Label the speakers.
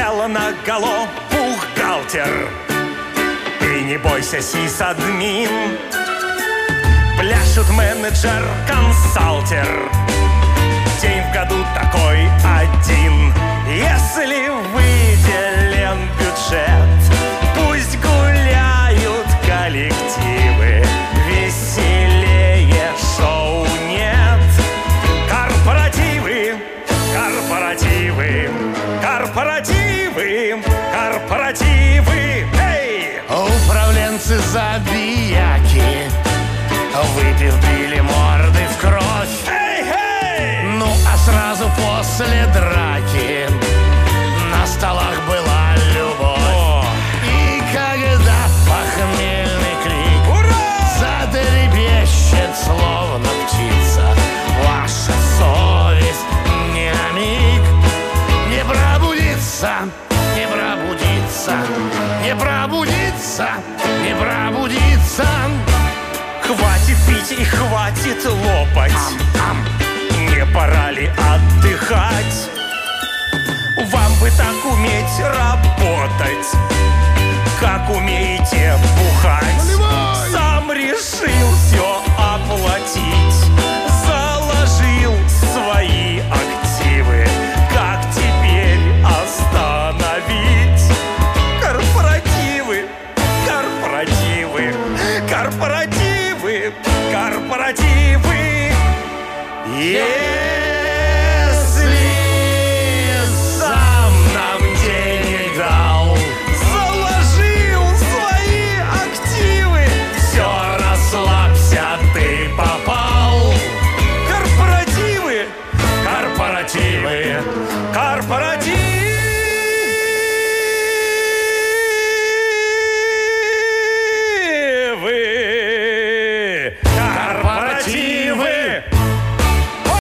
Speaker 1: дело наголо, бухгалтер. И не бойся, сисадмин. Пляшут менеджер, консалтер. День в году такой один. Если выделен бюджет, пусть гуляют коллективы. Веселее шоу нет. Корпоративы, корпоративы, корпоративы, корпоративы. Эй!
Speaker 2: Управленцы забияки, выпив, били морды в кровь.
Speaker 1: Эй, эй!
Speaker 2: Ну а сразу после драки на столах была любовь. И когда похмельный крик задребещет, словно птица, ваша совесть ни на миг не пробудится, не пробудится, не пробудится, не пробудится.
Speaker 1: Хватит пить и хватит лопать. Не пора ли отдыхать? Вам бы так уметь работать, как умеете